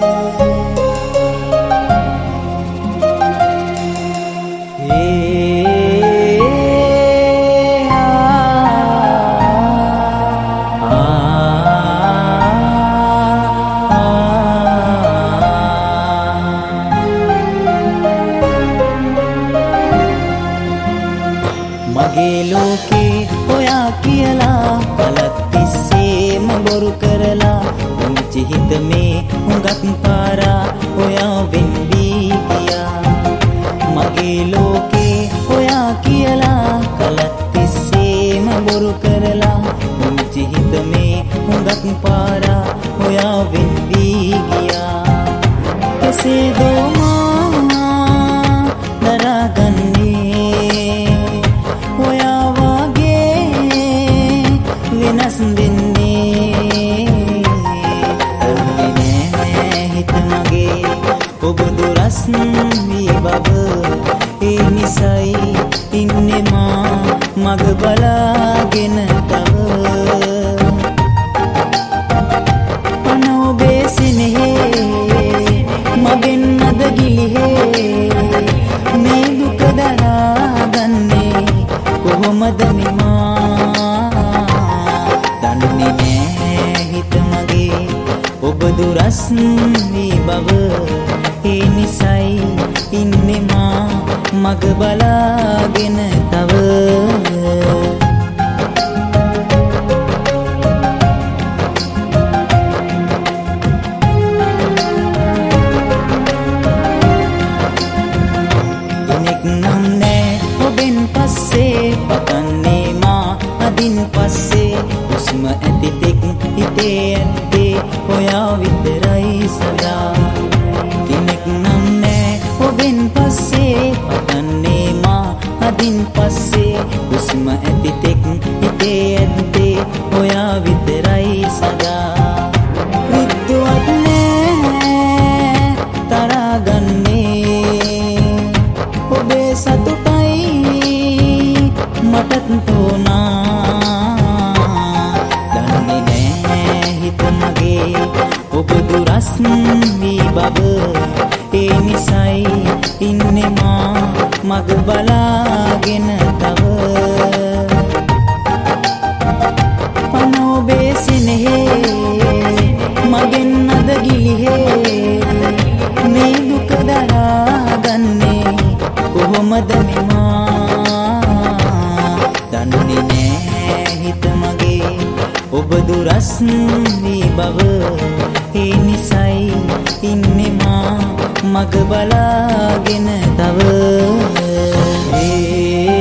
මගේ ලෝකේ ඔයා කියලා කලක් තිස්සේම බොරු කරලා මුංචි හිත මේ හුඟක් පාරා ඔයා වෙන්වී ගියා. මගේ ලෝකේ ඔයා කියලා කලක් තිස්සේම බොරු කරලා මුංචි හිත මේ හුඟක් පාරා ඔයා වෙන්වී ගියා. කෙසේදෝ මා දරාගන්නේ ඔයා වගේ වෙනස් වෙන්නේ නෑ හිත මගේ ඔබ දුරස් වී බව ඒ නිසයි ඉන්නේ මා මග බලාගෙන තව පන ඔබේ සිනහේ මගෙන් අද ගිලිහේ මේ දුක දරාගන්නේ කොහොමද මෙමා දන්නේ නෑ හිත මගේ ඔබ දුරස් වී බව ඒ නිසයි ඉන්නේ මා මග බලාගෙන තව පතන්නේ මා අදින් පස්සේ උස්ම ඇති තෙක් හිතේ ඇත්තේ ඔයා විතරයි සදා. කෙනෙක් නම් නෑ ඔබෙන් පස්සේ පතන්නේ මා අදින් පස්සේ උස්ම ඇති තෙක් හිතේ ඇත්තේ ඔයා විතරයි සදා. රිද්දුවත් නෑ තරගන්නේ ඔබේ සතුටයි මටත් තෝනා දන්නේ නෑ හිත මගේ ඔබ දුරස් වී බව ඒ නිසයි ඉන්නේ මා මග බලාගෙන තව පන ඔබේ සිනහේ මගෙන් අද ගිලිහේ මේ දුක දරාගන්නේ කොහොමද මෙමා දන්නේ නෑ හිත මගේ ඔබ දුරස් වී බව ඒ නිසයි ඉන්නේ මා මග බලාගෙන තව